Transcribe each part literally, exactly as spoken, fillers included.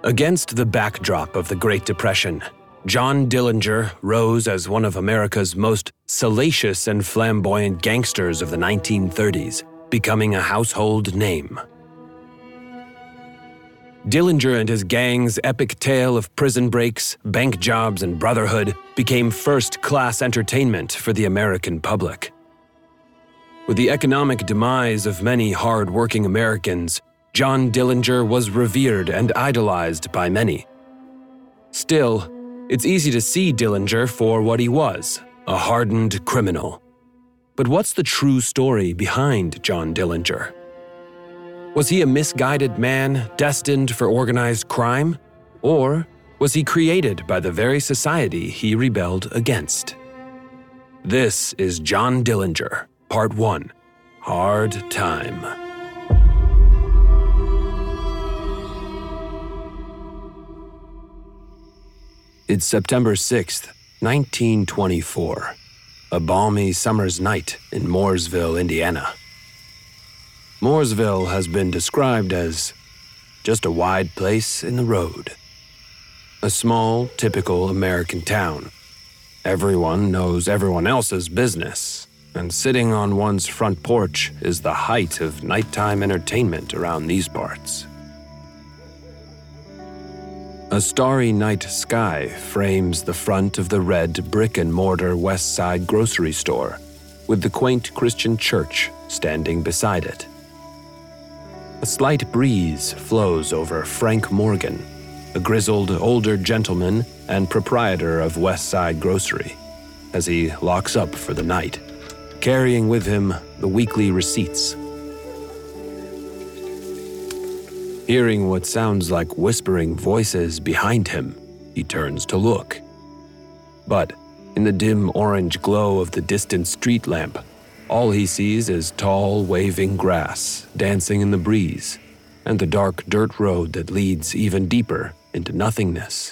Against the backdrop of the Great Depression, John Dillinger rose as one of America's most salacious and flamboyant gangsters of the nineteen thirties, becoming a household name. Dillinger and his gang's epic tale of prison breaks, bank jobs, and brotherhood became first-class entertainment for the American public. With the economic demise of many hard-working Americans, John Dillinger was revered and idolized by many. Still, it's easy to see Dillinger for what he was, a hardened criminal. But what's the true story behind John Dillinger? Was he a misguided man destined for organized crime? Or was he created by the very society he rebelled against? This is John Dillinger, Part one, Hard Time. It's September sixth, nineteen twenty-four, a balmy summer's night in Mooresville, Indiana. Mooresville has been described as just a wide place in the road. A small, typical American town. Everyone knows everyone else's business, and sitting on one's front porch is the height of nighttime entertainment around these parts. A starry night sky frames the front of the red brick-and-mortar West Side grocery store, with the quaint Christian church standing beside it. A slight breeze flows over Frank Morgan, a grizzled older gentleman and proprietor of West Side Grocery, as he locks up for the night, carrying with him the weekly receipts. Hearing what sounds like whispering voices behind him, he turns to look. But in the dim orange glow of the distant street lamp, all he sees is tall, waving grass dancing in the breeze, and the dark dirt road that leads even deeper into nothingness.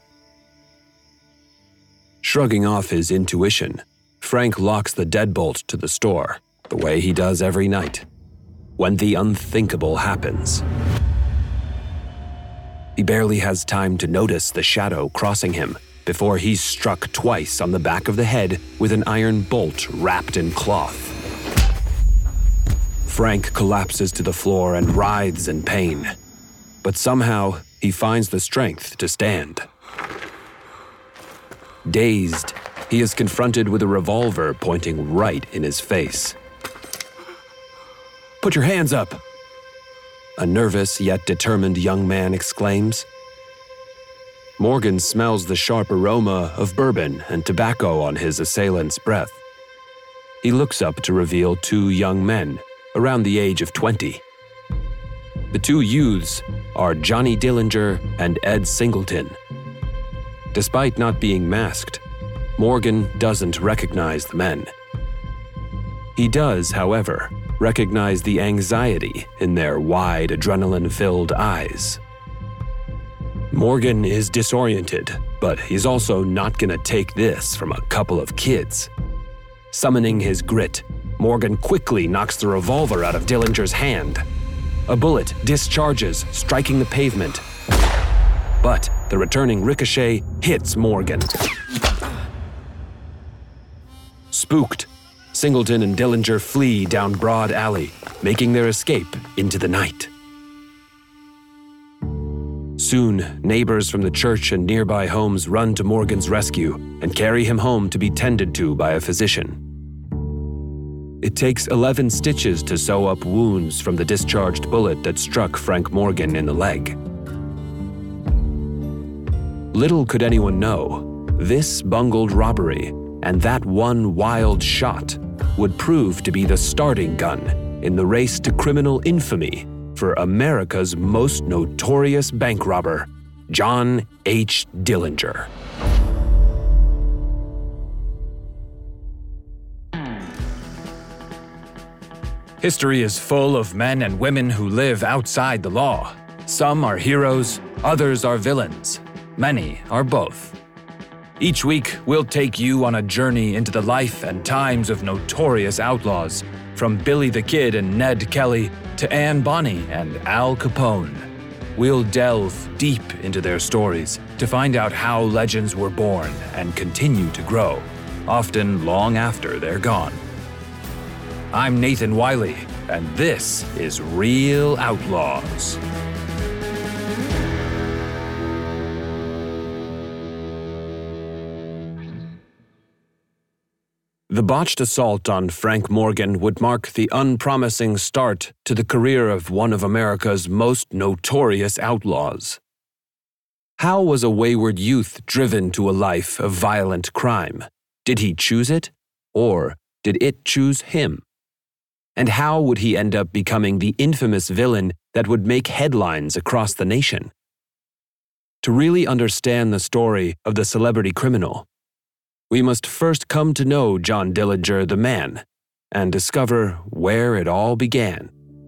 Shrugging off his intuition, Frank locks the deadbolt to the store, the way he does every night, when the unthinkable happens. He barely has time to notice the shadow crossing him before he's struck twice on the back of the head with an iron bolt wrapped in cloth. Frank collapses to the floor and writhes in pain, but somehow he finds the strength to stand. Dazed, he is confronted with a revolver pointing right in his face. "Put your hands up!" a nervous yet determined young man exclaims. Morgan smells the sharp aroma of bourbon and tobacco on his assailant's breath. He looks up to reveal two young men, around the age of twenty. The two youths are Johnny Dillinger and Ed Singleton. Despite not being masked, Morgan doesn't recognize the men. He does, however, recognize the anxiety in their wide, adrenaline-filled eyes. Morgan is disoriented, but he's also not gonna take this from a couple of kids. Summoning his grit, Morgan quickly knocks the revolver out of Dillinger's hand. A bullet discharges, striking the pavement. But the returning ricochet hits Morgan. Spooked, Singleton and Dillinger flee down Broad Alley, making their escape into the night. Soon, neighbors from the church and nearby homes run to Morgan's rescue and carry him home to be tended to by a physician. It takes eleven stitches to sew up wounds from the discharged bullet that struck Frank Morgan in the leg. Little could anyone know, this bungled robbery and that one wild shot would prove to be the starting gun in the race to criminal infamy for America's most notorious bank robber, John H. Dillinger. History is full of men and women who live outside the law. Some are heroes, others are villains. Many are both. Each week, we'll take you on a journey into the life and times of notorious outlaws, from Billy the Kid and Ned Kelly to Anne Bonny and Al Capone. We'll delve deep into their stories to find out how legends were born and continue to grow, often long after they're gone. I'm Nathan Wiley, and this is Real Outlaws. The botched assault on Frank Morgan would mark the unpromising start to the career of one of America's most notorious outlaws. How was a wayward youth driven to a life of violent crime? Did he choose it, or did it choose him? And how would he end up becoming the infamous villain that would make headlines across the nation? To really understand the story of the celebrity criminal, we must first come to know John Dillinger the man and discover where it all began.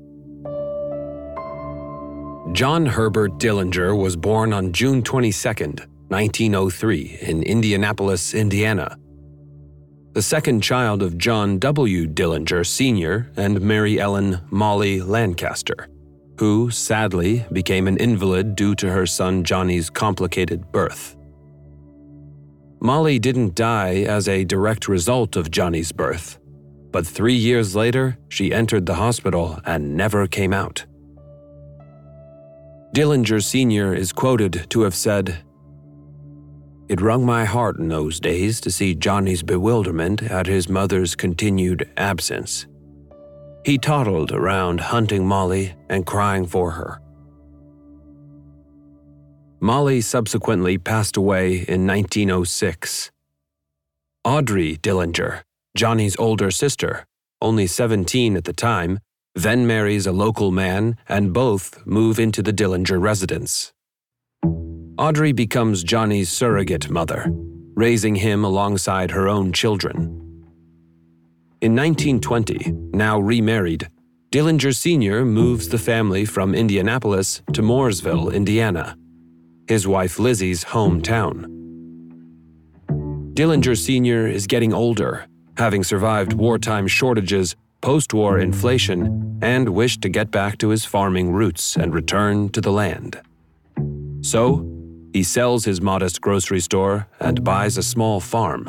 John Herbert Dillinger was born on June twenty-second, nineteen oh three, in Indianapolis, Indiana. The second child of John W. Dillinger Senior and Mary Ellen "Molly" Lancaster, who, sadly, became an invalid due to her son Johnny's complicated birth. Molly didn't die as a direct result of Johnny's birth, but three years later, she entered the hospital and never came out. Dillinger Senior is quoted to have said, "It wrung my heart in those days to see Johnny's bewilderment at his mother's continued absence. He toddled around hunting Molly and crying for her." Molly subsequently passed away in nineteen oh six. Audrey Dillinger, Johnny's older sister, only seventeen at the time, then marries a local man and both move into the Dillinger residence. Audrey becomes Johnny's surrogate mother, raising him alongside her own children. In nineteen twenty, now remarried, Dillinger Senior moves the family from Indianapolis to Mooresville, Indiana, his wife Lizzie's hometown. Dillinger Senior is getting older, having survived wartime shortages, post-war inflation, and wished to get back to his farming roots and return to the land. So, he sells his modest grocery store and buys a small farm.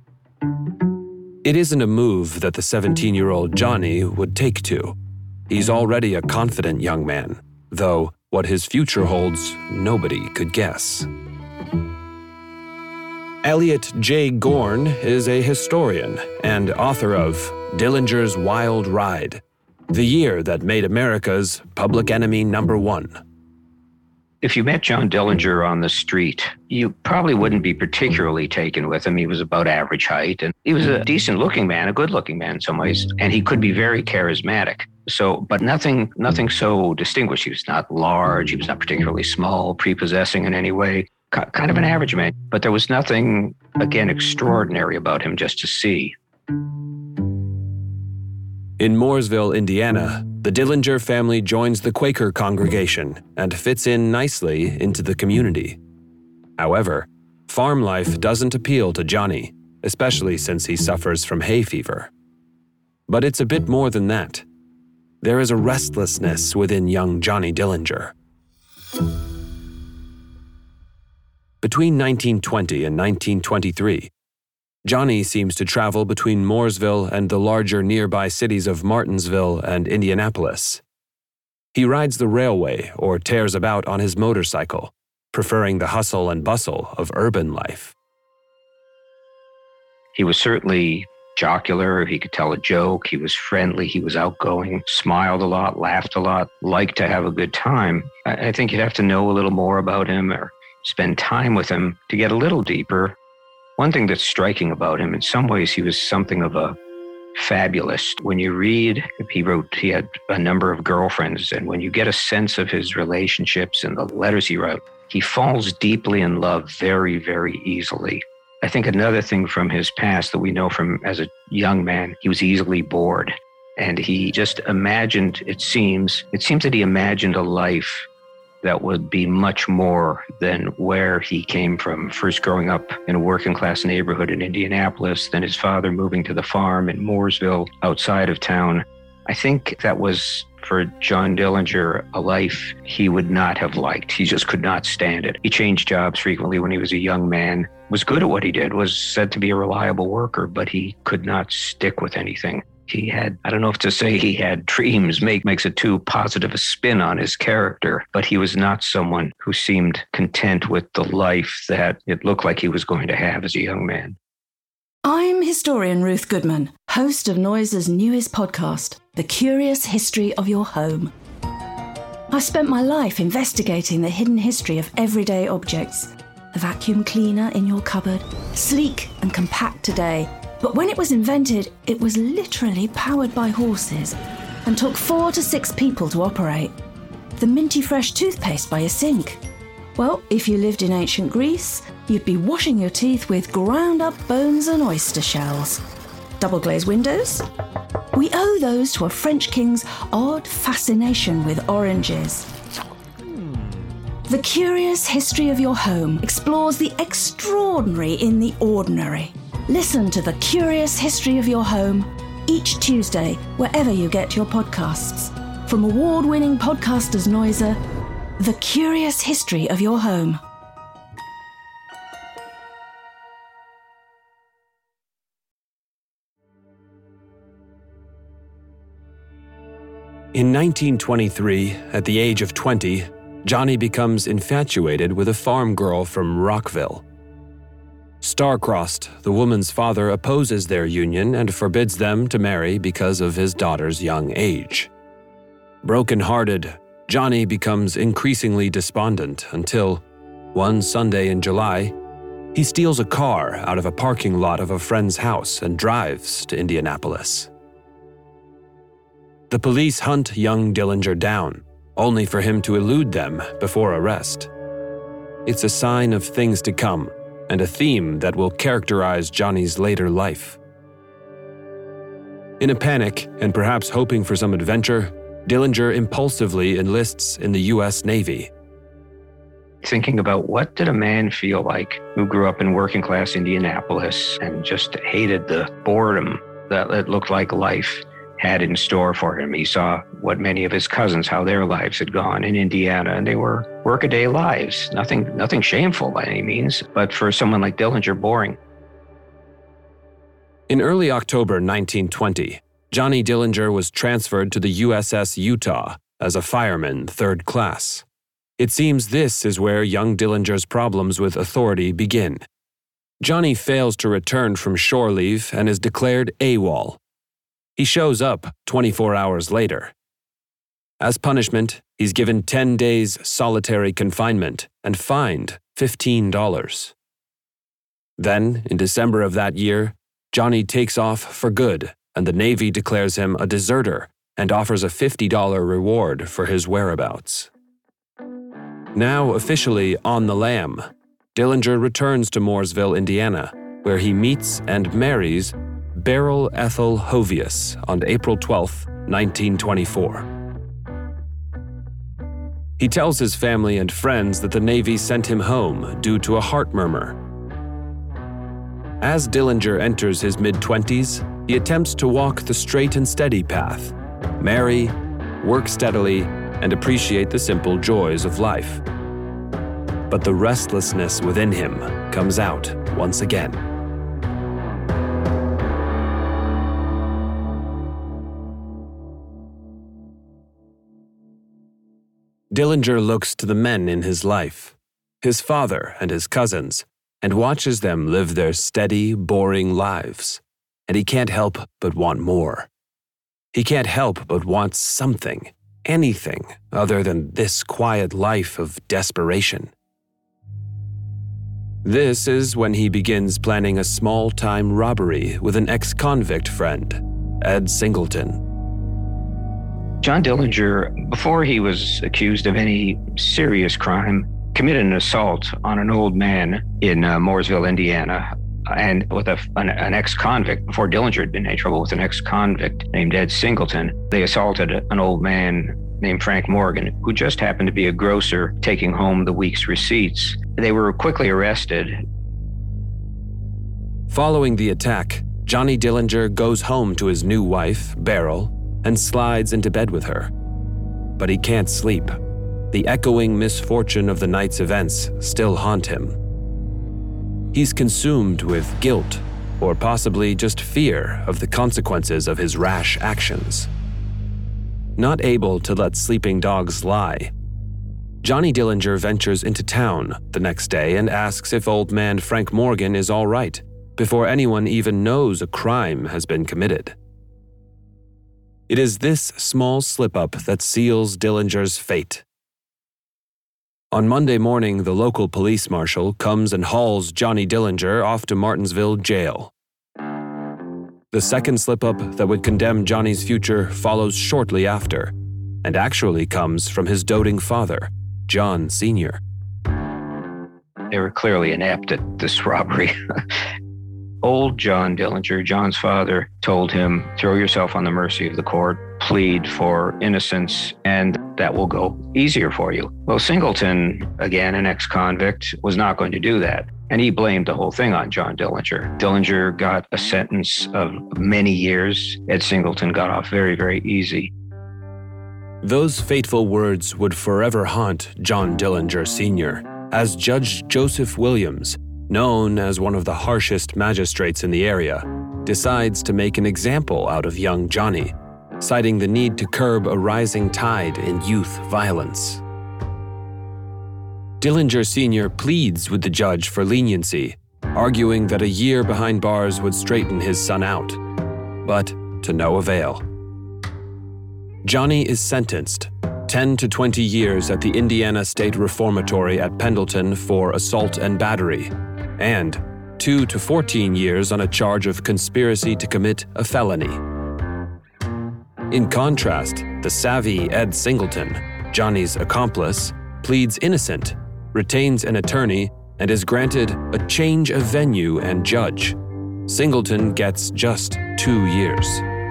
It isn't a move that the seventeen-year-old Johnny would take to. He's already a confident young man, though what his future holds, nobody could guess. Elliot J. Gorn is a historian and author of Dillinger's Wild Ride, the year that made America's public enemy number one. If you met John Dillinger on the street, you probably wouldn't be particularly taken with him. He was about average height, and he was a decent-looking man, a good-looking man in some ways, and he could be very charismatic. So, but nothing, nothing so distinguished. He was not large. He was not particularly small, prepossessing in any way. Kind of an average man, but there was nothing, again, extraordinary about him just to see. In Mooresville, Indiana, the Dillinger family joins the Quaker congregation and fits in nicely into the community. However, farm life doesn't appeal to Johnny, especially since he suffers from hay fever. But it's a bit more than that. There is a restlessness within young Johnny Dillinger. Between nineteen twenty and nineteen twenty-three, Johnny seems to travel between Mooresville and the larger nearby cities of Martinsville and Indianapolis. He rides the railway or tears about on his motorcycle, preferring the hustle and bustle of urban life. He was certainly jocular. He could tell a joke. He was friendly. He was outgoing, smiled a lot, laughed a lot, liked to have a good time. I, I think you'd have to know a little more about him or spend time with him to get a little deeper. One thing that's striking about him, in some ways, he was something of a fabulist. When you read, he wrote, he had a number of girlfriends, and when you get a sense of his relationships and the letters he wrote, he falls deeply in love very, very easily. I think another thing from his past that we know from as a young man, he was easily bored. And he just imagined, it seems, it seems that he imagined a life that would be much more than where he came from, first growing up in a working class neighborhood in Indianapolis, then his father moving to the farm in Mooresville outside of town. I think that was, offered John Dillinger a life he would not have liked. He just could not stand it. He changed jobs frequently when he was a young man, was good at what he did, was said to be a reliable worker, but he could not stick with anything. He had, I don't know if to say he had dreams make, makes it too positive a spin on his character, but he was not someone who seemed content with the life that it looked like he was going to have as a young man. I'm historian Ruth Goodman, host of Noiser's newest podcast, The Curious History of Your Home. I've spent my life investigating the hidden history of everyday objects. The vacuum cleaner in your cupboard, sleek and compact today, but when it was invented, it was literally powered by horses and took four to six people to operate. The minty fresh toothpaste by your sink. Well, if you lived in ancient Greece, you'd be washing your teeth with ground-up bones and oyster shells. Double-glazed windows? We owe those to a French king's odd fascination with oranges. The Curious History of Your Home explores the extraordinary in the ordinary. Listen to The Curious History of Your Home each Tuesday, wherever you get your podcasts. From award-winning podcasters Noiser, The Curious History of Your Home. In nineteen twenty-three, at the age of twenty, Johnny becomes infatuated with a farm girl from Rockville. Star-crossed, the woman's father opposes their union and forbids them to marry because of his daughter's young age. Broken-hearted, Johnny becomes increasingly despondent until, one Sunday in July, he steals a car out of a parking lot of a friend's house and drives to Indianapolis. The police hunt young Dillinger down, only for him to elude them before arrest. It's a sign of things to come, and a theme that will characterize Johnny's later life. In a panic, and perhaps hoping for some adventure, Dillinger impulsively enlists in the U S Navy. Thinking about what did a man feel like who grew up in working-class Indianapolis and just hated the boredom that it looked like life had in store for him. He saw what many of his cousins, how their lives had gone in Indiana, and they were workaday lives. Nothing, nothing shameful by any means, but for someone like Dillinger, boring. In early October nineteen twenty, Johnny Dillinger was transferred to the U S S Utah as a fireman third class. It seems this is where young Dillinger's problems with authority begin. Johnny fails to return from shore leave and is declared AWOL. He shows up twenty-four hours later. As punishment, he's given ten days solitary confinement and fined fifteen dollars. Then, in December of that year, Johnny takes off for good, and the Navy declares him a deserter and offers a fifty dollars reward for his whereabouts. Now officially on the lam, Dillinger returns to Mooresville, Indiana, where he meets and marries Beryl Ethel Hovius on April twelfth, nineteen twenty-four. He tells his family and friends that the Navy sent him home due to a heart murmur. As Dillinger enters his mid-twenties, he attempts to walk the straight and steady path, marry, work steadily, and appreciate the simple joys of life. But the restlessness within him comes out once again. Dillinger looks to the men in his life, his father and his cousins, and watches them live their steady, boring lives. And he can't help but want more. He can't help but want something, anything other than this quiet life of desperation. This is when he begins planning a small-time robbery with an ex-convict friend, Ed Singleton. John Dillinger, before he was accused of any serious crime, committed an assault on an old man in uh, Mooresville, Indiana, and with a, an, an ex-convict. Before Dillinger had been in trouble with an ex-convict named Ed Singleton, they assaulted an old man named Frank Morgan, who just happened to be a grocer taking home the week's receipts. They were quickly arrested. Following the attack, Johnny Dillinger goes home to his new wife, Beryl, and slides into bed with her. but he can't sleep. The echoing misfortune of the night's events still haunt him. He's consumed with guilt, or possibly just fear of the consequences of his rash actions. Not able to let sleeping dogs lie, Johnny Dillinger ventures into town the next day and asks if old man Frank Morgan is all right, before anyone even knows a crime has been committed. It is this small slip-up that seals Dillinger's fate. On Monday morning, the local police marshal comes and hauls Johnny Dillinger off to Martinsville jail. The second slip-up that would condemn Johnny's future follows shortly after, and actually comes from his doting father, John Senior They were clearly inept at this robbery. Old John Dillinger, John's father, told him, throw yourself on the mercy of the court, plead for innocence, and that will go easier for you. Well, Singleton, again, an ex-convict, was not going to do that. And he blamed the whole thing on John Dillinger. Dillinger got a sentence of many years. Ed Singleton got off very, very easy. Those fateful words would forever haunt John Dillinger Senior, as Judge Joseph Williams, known as one of the harshest magistrates in the area, decides to make an example out of young Johnny, citing the need to curb a rising tide in youth violence. Dillinger Senior pleads with the judge for leniency, arguing that a year behind bars would straighten his son out, but to no avail. Johnny is sentenced ten to twenty years at the Indiana State Reformatory at Pendleton for assault and battery, and two to fourteen years on a charge of conspiracy to commit a felony. In contrast, the savvy Ed Singleton, Johnny's accomplice, pleads innocent, retains an attorney, and is granted a change of venue and judge. Singleton gets just two years.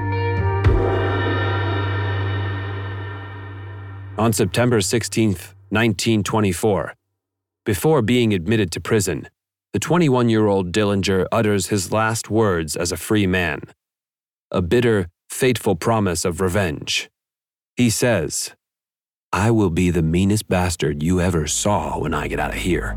On September sixteenth, nineteen twenty-four, before being admitted to prison, the twenty-one-year-old Dillinger utters his last words as a free man, a bitter, fateful promise of revenge. He says, "I will be the meanest bastard you ever saw when I get out of here."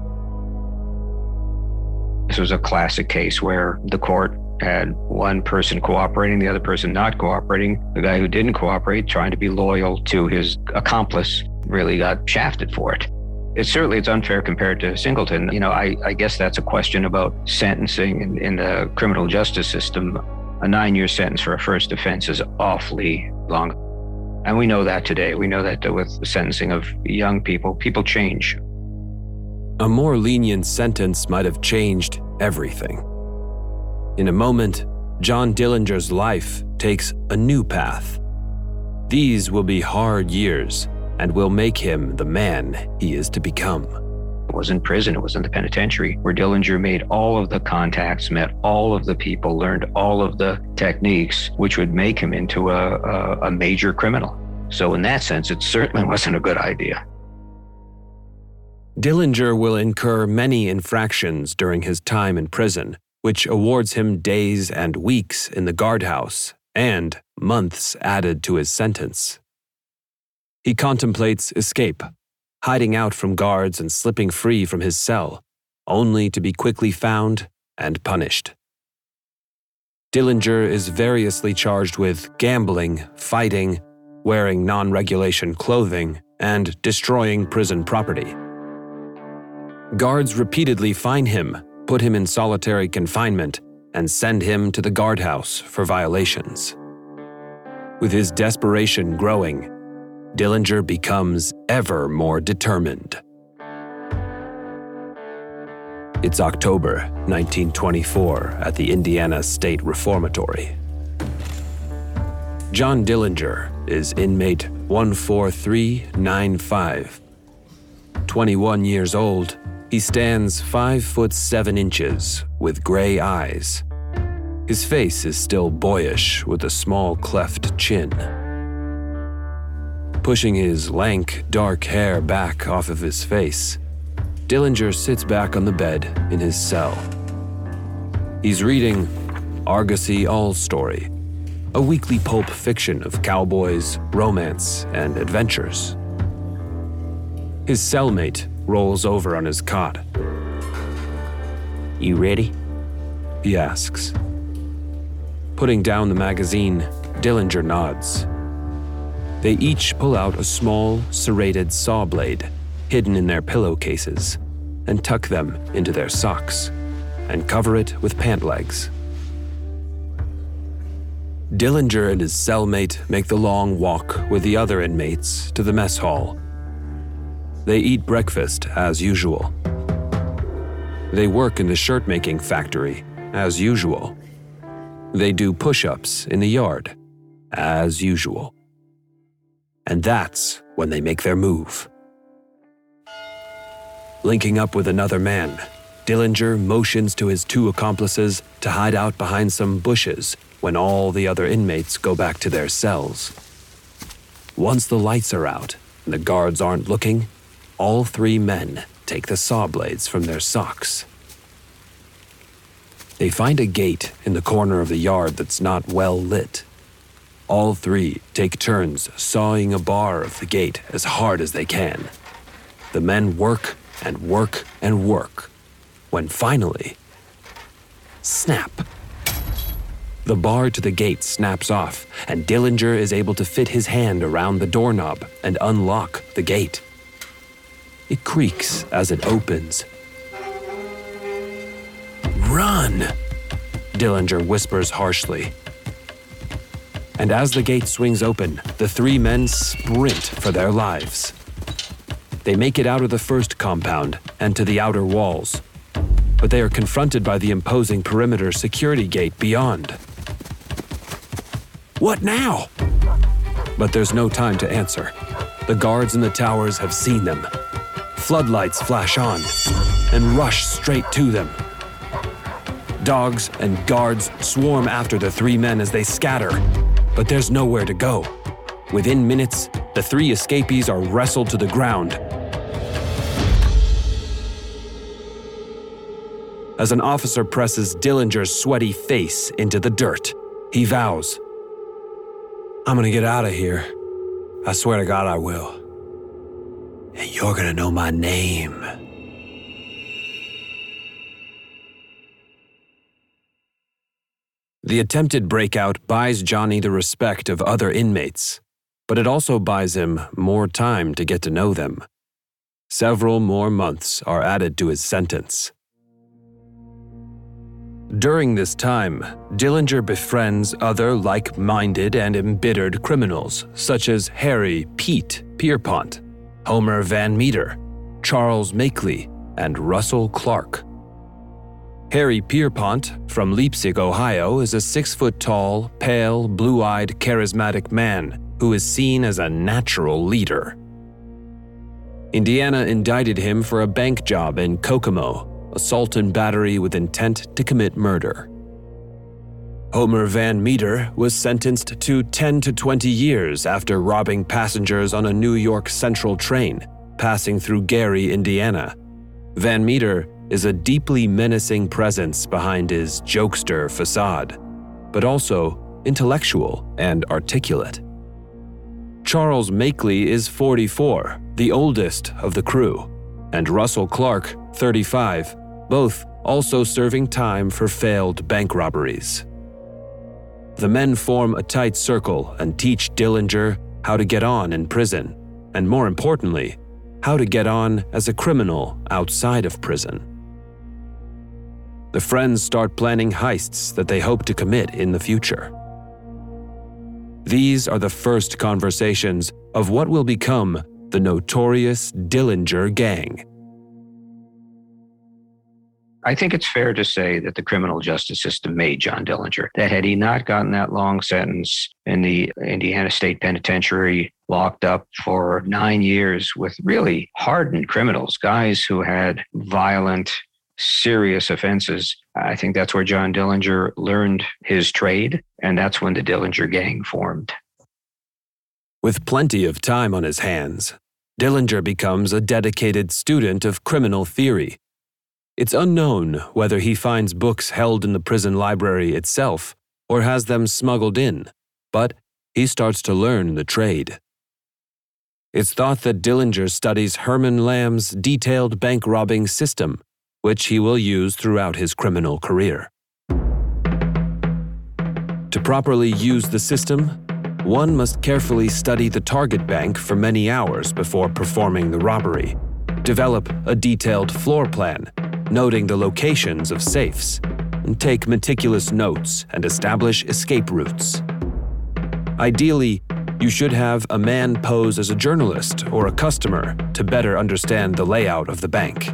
This was a classic case where the court had one person cooperating, the other person not cooperating. The guy who didn't cooperate, trying to be loyal to his accomplice, really got shafted for it. It certainly it's unfair compared to Singleton. You know, I, I guess that's a question about sentencing in, in the criminal justice system. A nine-year sentence for a first offense is awfully long. And we know that today. We know that with the sentencing of young people, people change. A more lenient sentence might have changed everything. In a moment, John Dillinger's life takes a new path. These will be hard years and will make him the man he is to become. It was in prison, it was in the penitentiary, where Dillinger made all of the contacts, met all of the people, learned all of the techniques, which would make him into a, a, a major criminal. So in that sense, it certainly wasn't a good idea. Dillinger will incur many infractions during his time in prison, which awards him days and weeks in the guardhouse and months added to his sentence. He contemplates escape, hiding out from guards and slipping free from his cell, only to be quickly found and punished. Dillinger is variously charged with gambling, fighting, wearing non-regulation clothing, and destroying prison property. Guards repeatedly fine him, put him in solitary confinement, and send him to the guardhouse for violations. With his desperation growing, Dillinger becomes ever more determined. It's October nineteen twenty-four at the Indiana State Reformatory. John Dillinger is inmate one four three nine five. twenty-one years old, he stands five foot seven inches with gray eyes. His face is still boyish with a small cleft chin. Pushing his lank, dark hair back off of his face, Dillinger sits back on the bed in his cell. He's reading Argosy All Story, a weekly pulp fiction of cowboys, romance, and adventures. His cellmate rolls over on his cot. "You ready?" he asks. Putting down the magazine, Dillinger nods. They each pull out a small, serrated saw blade hidden in their pillowcases and tuck them into their socks and cover it with pant legs. Dillinger and his cellmate make the long walk with the other inmates to the mess hall. They eat breakfast as usual. They work in the shirt-making factory as usual. They do push-ups in the yard as usual. And that's when they make their move. Linking up with another man, Dillinger motions to his two accomplices to hide out behind some bushes when all the other inmates go back to their cells. Once the lights are out and the guards aren't looking, all three men take the saw blades from their socks. They find a gate in the corner of the yard that's not well lit. All three take turns sawing a bar of the gate as hard as they can. The men work and work and work, when finally, snap. The bar to the gate snaps off, and Dillinger is able to fit his hand around the doorknob and unlock the gate. It creaks as it opens. "Run!" Dillinger whispers harshly. And as the gate swings open, the three men sprint for their lives. They make it out of the first compound and to the outer walls, but they are confronted by the imposing perimeter security gate beyond. "What now?" But there's no time to answer. The guards in the towers have seen them. Floodlights flash on and rush straight to them. Dogs and guards swarm after the three men as they scatter, but there's nowhere to go. Within minutes, the three escapees are wrestled to the ground. As an officer presses Dillinger's sweaty face into the dirt, he vows, "I'm gonna get out of here. I swear to God I will. And you're gonna know my name." The attempted breakout buys Johnny the respect of other inmates, but it also buys him more time to get to know them. Several more months are added to his sentence. During this time, Dillinger befriends other like-minded and embittered criminals, such as Harry Pete Pierpont, Homer Van Meter, Charles Makeley, and Russell Clark. Harry Pierpont from Leipzig, Ohio, is a six-foot-tall, pale, blue-eyed, charismatic man who is seen as a natural leader. Indiana indicted him for a bank job in Kokomo, assault and battery with intent to commit murder. Homer Van Meter was sentenced to ten to twenty years after robbing passengers on a New York Central train, passing through Gary, Indiana. Van Meter is a deeply menacing presence behind his jokester facade, but also intellectual and articulate. Charles Makeley is forty-four, the oldest of the crew, and Russell Clark, thirty-five, both also serving time for failed bank robberies. The men form a tight circle and teach Dillinger how to get on in prison, and more importantly, how to get on as a criminal outside of prison. The friends start planning heists that they hope to commit in the future. These are the first conversations of what will become the notorious Dillinger Gang. I think it's fair to say that the criminal justice system made John Dillinger. That had he not gotten that long sentence in the Indiana State Penitentiary, locked up for nine years with really hardened criminals, guys who had violent, serious offenses, I think that's where John Dillinger learned his trade, and that's when the Dillinger Gang formed. With plenty of time on his hands, Dillinger becomes a dedicated student of criminal theory. It's unknown whether he finds books held in the prison library itself or has them smuggled in, but he starts to learn the trade. It's thought that Dillinger studies Herman Lamb's detailed bank robbing system, which he will use throughout his criminal career. To properly use the system, one must carefully study the target bank for many hours before performing the robbery, develop a detailed floor plan, noting the locations of safes, and take meticulous notes and establish escape routes. Ideally, you should have a man pose as a journalist or a customer to better understand the layout of the bank.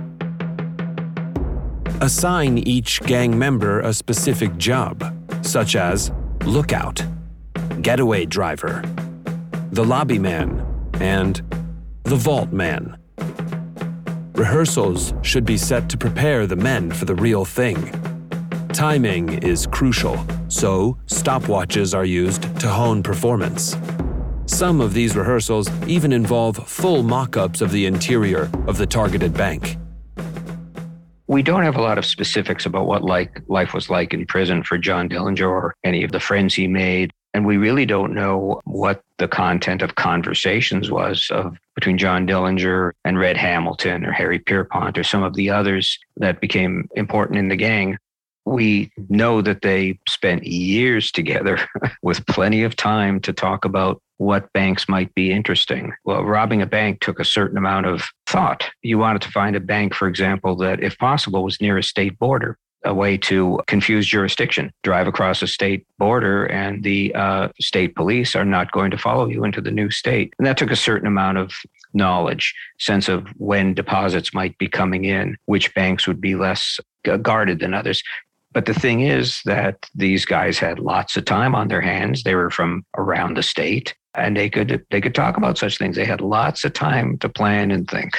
Assign each gang member a specific job, such as lookout, getaway driver, the lobby man, and the vault man. Rehearsals should be set to prepare the men for the real thing. Timing is crucial, so stopwatches are used to hone performance. Some of these rehearsals even involve full mock-ups of the interior of the targeted bank. We don't have a lot of specifics about what like life was like in prison for John Dillinger or any of the friends he made. And we really don't know what the content of conversations was of between John Dillinger and Red Hamilton or Harry Pierpont or some of the others that became important in the gang. We know that they spent years together with plenty of time to talk about what banks might be interesting. Well, robbing a bank took a certain amount of thought. You wanted to find a bank, for example, that, if possible, was near a state border, a way to confuse jurisdiction. Drive across a state border and the uh, state police are not going to follow you into the new state. And that took a certain amount of knowledge, sense of when deposits might be coming in, which banks would be less guarded than others. But the thing is that these guys had lots of time on their hands. They were from around the state, and they could they could talk about such things. They had lots of time to plan and think.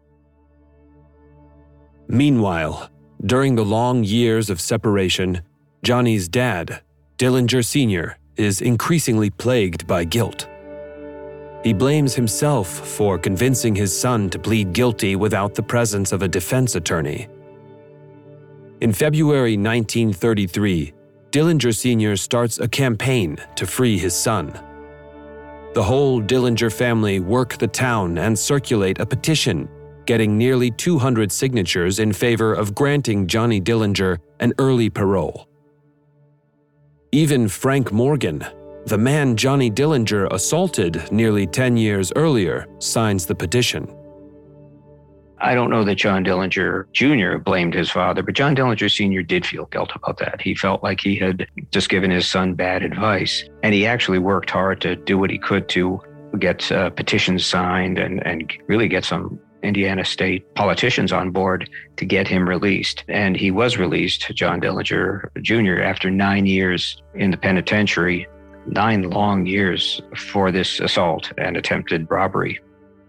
Meanwhile, during the long years of separation, Johnny's dad, Dillinger Senior, is increasingly plagued by guilt. He blames himself for convincing his son to plead guilty without the presence of a defense attorney. In February nineteen thirty-three, Dillinger Senior starts a campaign to free his son. The whole Dillinger family work the town and circulate a petition, getting nearly two hundred signatures in favor of granting Johnny Dillinger an early parole. Even Frank Morgan, the man Johnny Dillinger assaulted nearly ten years earlier, signs the petition. I don't know that John Dillinger Junior blamed his father, but John Dillinger Senior did feel guilt about that. He felt like he had just given his son bad advice, and he actually worked hard to do what he could to get uh, petitions signed and, and really get some Indiana State politicians on board to get him released. And he was released, John Dillinger Junior, after nine years in the penitentiary, nine long years for this assault and attempted robbery.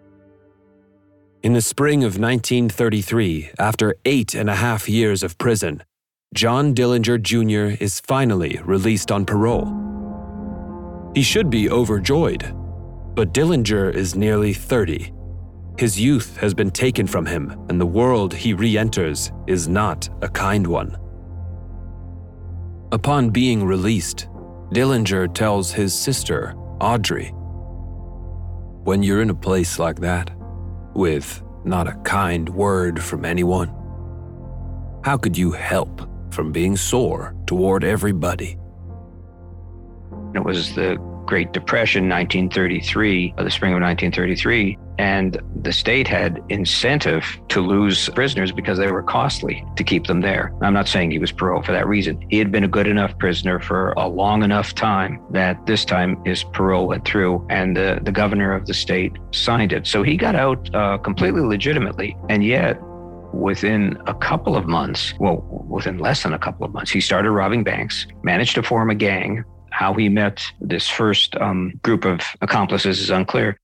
In the spring of nineteen thirty-three, after eight and a half years of prison, John Dillinger Junior is finally released on parole. He should be overjoyed, but Dillinger is nearly thirty. His youth has been taken from him, and the world he re-enters is not a kind one. Upon being released, Dillinger tells his sister, Audrey, "When you're in a place like that, with not a kind word from anyone, how could you help from being sore toward everybody?" It was the Great Depression, nineteen thirty-three, the spring of nineteen thirty-three, and the state had incentive to lose prisoners because they were costly to keep them there. I'm not saying he was paroled for that reason. He had been a good enough prisoner for a long enough time that this time his parole went through, and the, the governor of the state signed it. So he got out uh, completely legitimately, and yet within a couple of months, well, within less than a couple of months, he started robbing banks, managed to form a gang. How he met this first um, group of accomplices is unclear.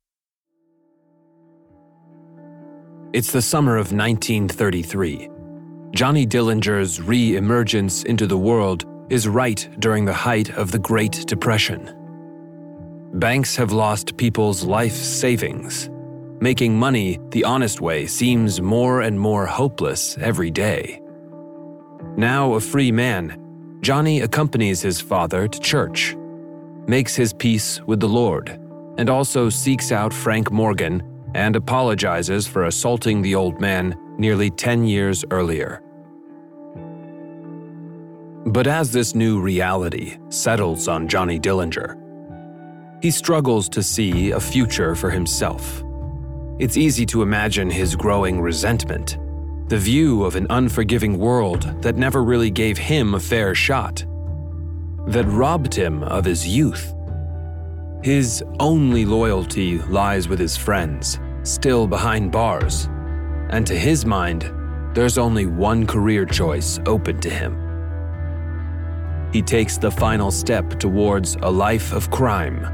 It's the summer of nineteen thirty-three. Johnny Dillinger's re-emergence into the world is right during the height of the Great Depression. Banks have lost people's life savings. Making money the honest way seems more and more hopeless every day. Now a free man, Johnny accompanies his father to church. makes his peace with the Lord, and also seeks out Frank Morgan and apologizes for assaulting the old man nearly ten years earlier. But as this new reality settles on Johnny Dillinger, he struggles to see a future for himself. It's easy to imagine his growing resentment, the view of an unforgiving world that never really gave him a fair shot, that robbed him of his youth. His only loyalty lies with his friends, still behind bars, and to his mind, there's only one career choice open to him. He takes the final step towards a life of crime.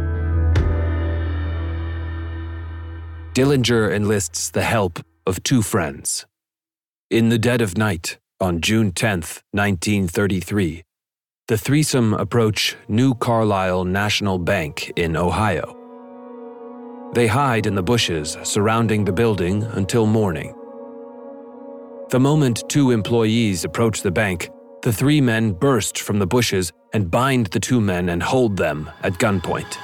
Dillinger enlists the help of two friends. In the dead of night, on June tenth, nineteen thirty-three, the threesome approach New Carlisle National Bank in Ohio. They hide in the bushes surrounding the building until morning. The moment two employees approach the bank, the three men burst from the bushes and bind the two men and hold them at gunpoint.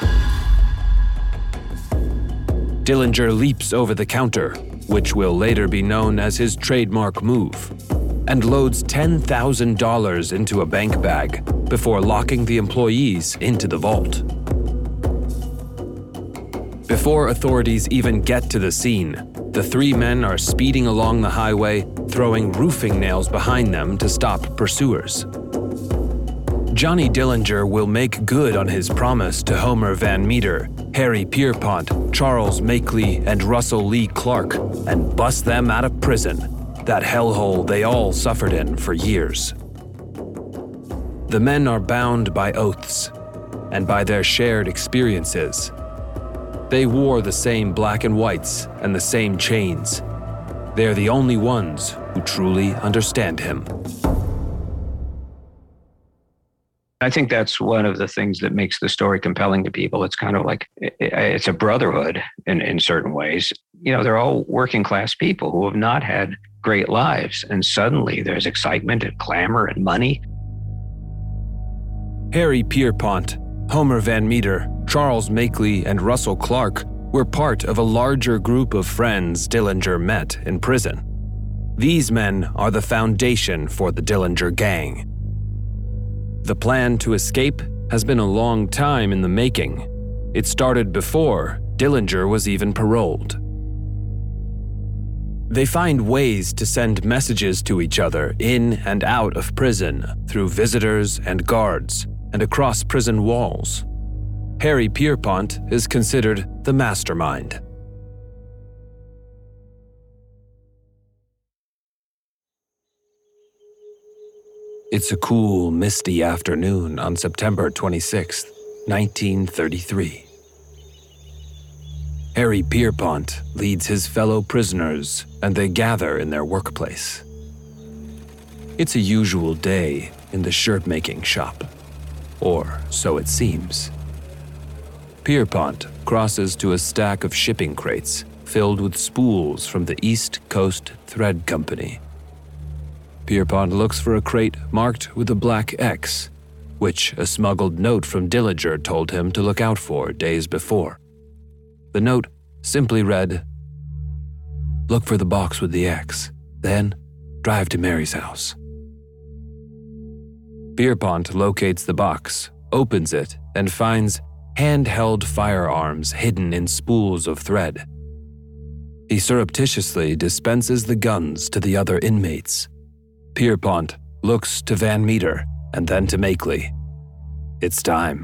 Dillinger leaps over the counter, which will later be known as his trademark move, and loads ten thousand dollars into a bank bag before locking the employees into the vault. Before authorities even get to the scene, the three men are speeding along the highway, throwing roofing nails behind them to stop pursuers. Johnny Dillinger will make good on his promise to Homer Van Meter, Harry Pierpont, Charles Makeley, and Russell Lee Clark, and bust them out of prison, that hellhole they all suffered in for years. The men are bound by oaths, and by their shared experiences. They wore the same black and whites and the same chains. They're the only ones who truly understand him. I think that's one of the things that makes the story compelling to people. It's kind of like, it's a brotherhood in, in certain ways. You know, they're all working class people who have not had great lives, and suddenly there's excitement and clamor and money. Harry Pierpont, Homer Van Meter, Charles Makeley, and Russell Clark were part of a larger group of friends Dillinger met in prison. These men are the foundation for the Dillinger gang. The plan to escape has been a long time in the making. It started before Dillinger was even paroled. They find ways to send messages to each other in and out of prison through visitors and guards and across prison walls. Harry Pierpont is considered the mastermind. It's a cool, misty afternoon on September twenty-sixth, nineteen thirty-three. Harry Pierpont leads his fellow prisoners, and they gather in their workplace. It's a usual day in the shirt-making shop, or so it seems. Pierpont crosses to a stack of shipping crates filled with spools from the East Coast Thread Company. Pierpont looks for a crate marked with a black X, which a smuggled note from Dillinger told him to look out for days before. The note simply read, "Look for the box with the X, then drive to Mary's house." Pierpont locates the box, opens it, and finds handheld firearms hidden in spools of thread. He surreptitiously dispenses the guns to the other inmates. Pierpont looks to Van Meter and then to Makeley. It's time.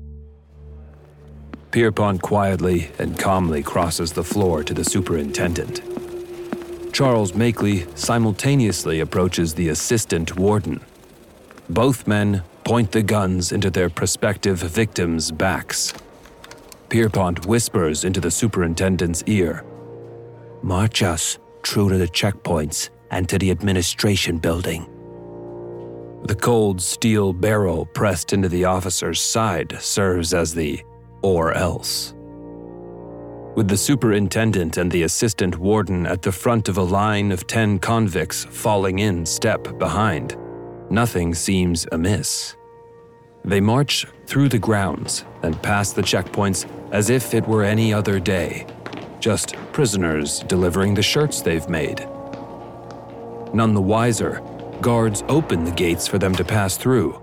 Pierpont quietly and calmly crosses the floor to the superintendent. Charles Makeley simultaneously approaches the assistant warden. Both men point the guns into their prospective victims' backs. Pierpont whispers into the superintendent's ear, "March us through to the checkpoints and to the administration building." The cold steel barrel pressed into the officer's side serves as the "or else." With the superintendent and the assistant warden at the front of a line of ten convicts falling in step behind, nothing seems amiss. They march through the grounds and past the checkpoints as if it were any other day, just prisoners delivering the shirts they've made. None the wiser, guards open the gates for them to pass through.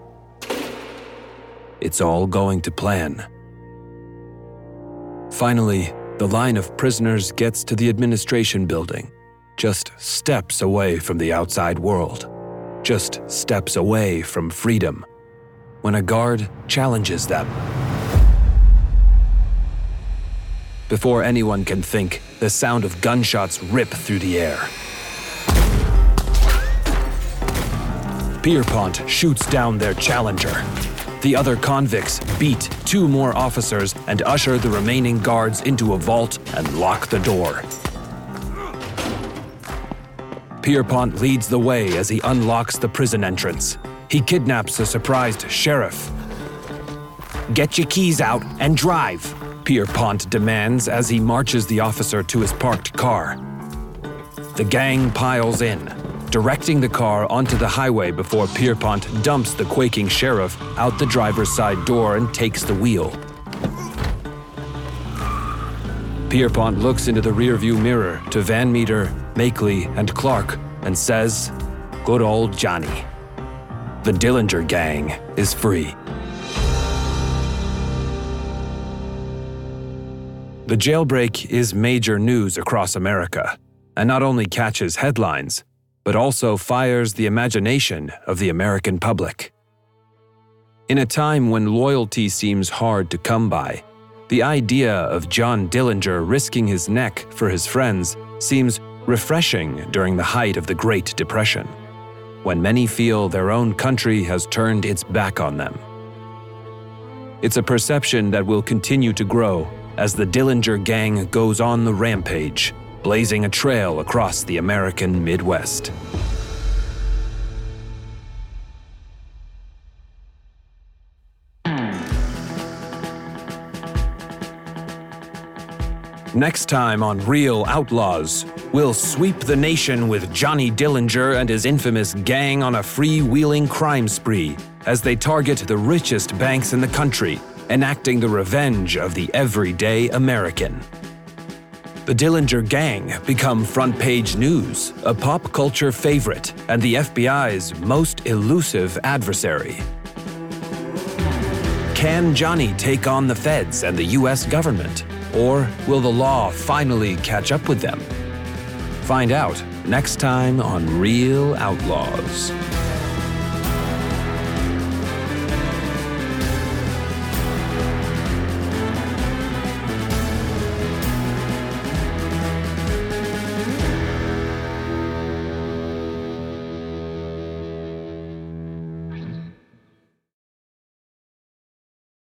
It's all going to plan. Finally, the line of prisoners gets to the administration building, just steps away from the outside world, just steps away from freedom, when a guard challenges them. Before anyone can think, the sound of gunshots rip through the air. Pierpont shoots down their challenger. The other convicts beat two more officers and usher the remaining guards into a vault and lock the door. Pierpont leads the way as he unlocks the prison entrance. He kidnaps a surprised sheriff. "Get your keys out and drive," Pierpont demands as he marches the officer to his parked car. The gang piles in, directing the car onto the highway before Pierpont dumps the quaking sheriff out the driver's side door and takes the wheel. Pierpont looks into the rearview mirror to Van Meter, Makeley, and Clark and says, "Good old Johnny. The Dillinger Gang is free." The jailbreak is major news across America, and not only catches headlines, but also fires the imagination of the American public. In a time when loyalty seems hard to come by, the idea of John Dillinger risking his neck for his friends seems refreshing during the height of the Great Depression, when many feel their own country has turned its back on them. It's a perception that will continue to grow as the Dillinger Gang goes on the rampage, blazing a trail across the American Midwest. Next time on Real Outlaws, we'll sweep the nation with Johnny Dillinger and his infamous gang on a freewheeling crime spree as they target the richest banks in the country, enacting the revenge of the everyday American. The Dillinger Gang become front-page news, a pop culture favorite, and the F B I's most elusive adversary. Can Johnny take on the feds and the U S government? Or will the law finally catch up with them? Find out next time on Real Outlaws.